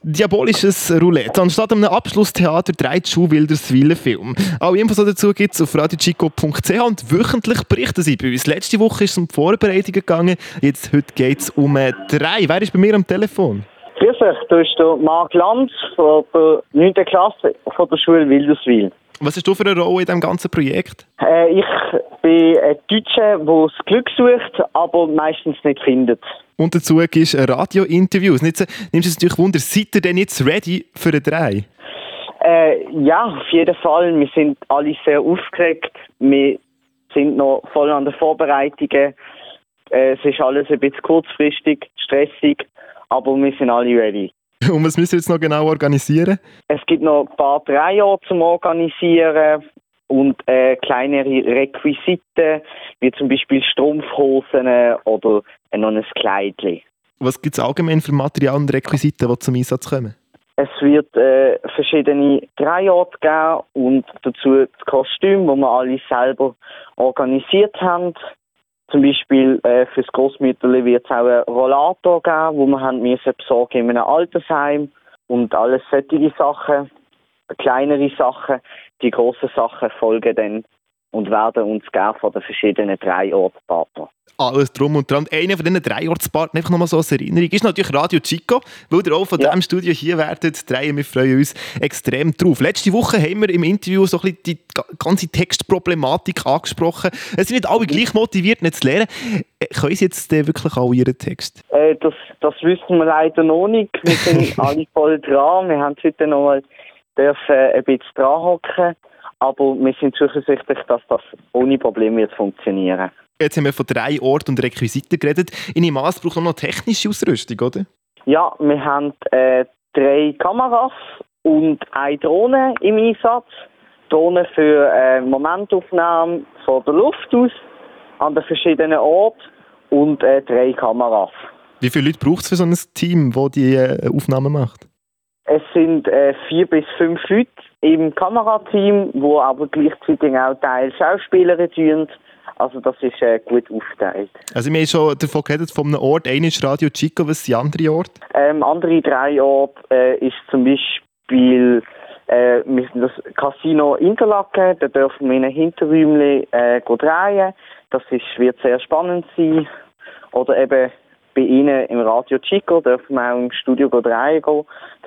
Diabolisches Roulette. Anstatt einem Abschlusstheater dreht Schuh Wilderswil Film. Alle Infos dazu gibt es auf radiochico.ch und wöchentlich berichten sie bei uns. Letzte Woche ist es um die Vorbereitungen gegangen, heute geht es um 3. Wer ist bei mir am Telefon? Grüß euch, da ist der Marc Lanz von der 9. Klasse von der Schule Wilderswil. Was hast du für eine Rolle in diesem ganzen Projekt? Ich bin ein Deutscher, der das Glück sucht, aber meistens nicht findet. Und dazu gibst du Radio-Interviews. Nimmst du es natürlich Wunder, seid ihr denn jetzt ready für einen Dreh? Ja, auf jeden Fall. Wir sind alle sehr aufgeregt. Wir sind noch voll an den Vorbereitungen. Es ist alles ein bisschen kurzfristig, stressig, aber wir sind alle ready. Und was müssen wir jetzt noch genau organisieren? Es gibt noch ein paar Drehorte zum Organisieren und kleinere Requisiten, wie zum Beispiel Strumpfhosen oder noch ein Kleidchen. Was gibt es allgemein für Material und Requisiten, die zum Einsatz kommen? Es wird verschiedene Drehorte geben und dazu das Kostüm, das wir alle selber organisiert haben. Zum Beispiel für das Grossmütterli wird es auch einen Rollator geben, den wir haben besorgen in einem Altersheim. Und alles solche Sachen, kleinere Sachen, die grossen Sachen folgen dann und werden uns geben von den verschiedenen Drehortpartnern. Alles drum und dran. Einer von diesen Drehortspartnern, einfach nochmal so als Erinnerung, ist natürlich Radio Chico, weil ihr auch von diesem Studio hier werdet drehen. Wir freuen uns extrem drauf. Letzte Woche haben wir im Interview so ein bisschen die ganze Textproblematik angesprochen. Es sind nicht alle gleich motiviert, nicht zu lernen. Können Sie jetzt wirklich alle Ihren Text? Das wissen wir leider noch nicht. Wir sind alle voll dran. Wir haben heute noch mal ein bisschen dran hocken. Aber wir sind zuversichtlich, dass das ohne Probleme wird funktionieren. Jetzt haben wir von 3 Orten und Requisiten geredet. In dem Maß braucht man noch technische Ausrüstung, oder? Ja, wir haben 3 Kameras und eine Drohne im Einsatz. Drohne für Momentaufnahmen von der Luft aus an den verschiedenen Orten und 3 Kameras. Wie viele Leute braucht es für so ein Team, das die Aufnahmen macht? Es sind 4 bis 5 Leute im Kamerateam, die aber gleichzeitig auch Teil Schauspieler tun. Also das ist gut aufgeteilt. Also wir haben schon davon geredet, von einem Ort. Einer ist Radio Chico, was sind andere Orte? Andere 3 Orte ist zum Beispiel das Casino Interlaken. Da dürfen wir in einem Hinterräumchen drehen. Das wird sehr spannend sein. Oder eben bei Ihnen im Radio Chico dürfen wir auch im Studio drehen gehen.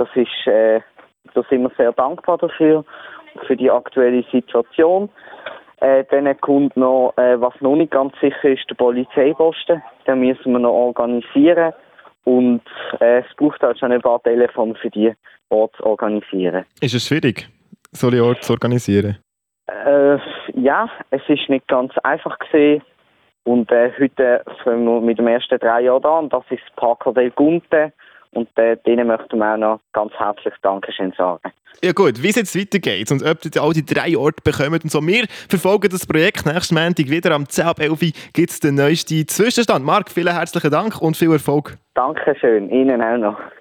Da sind wir sehr dankbar dafür, für die aktuelle Situation. Dann kommt noch, was noch nicht ganz sicher ist, der Polizeiposten. Den müssen wir noch organisieren. Und es braucht halt schon ein paar Telefone für die Orte zu organisieren. Ist es schwierig, solche Orte zu organisieren? Ja, es ist nicht ganz einfach gewesen. Und heute fangen wir mit dem ersten Drehort an. Das ist das Parco del Gunte. Und denen möchten wir auch noch ganz herzlich Dankeschön sagen. Ja gut, wie es jetzt weitergeht und ob ihr all die 3 Orte bekommt und so. Wir verfolgen das Projekt. Nächsten Montag wieder am 10 ab 11 gibt es den neuesten Zwischenstand. Marc, vielen herzlichen Dank und viel Erfolg. Dankeschön, Ihnen auch noch.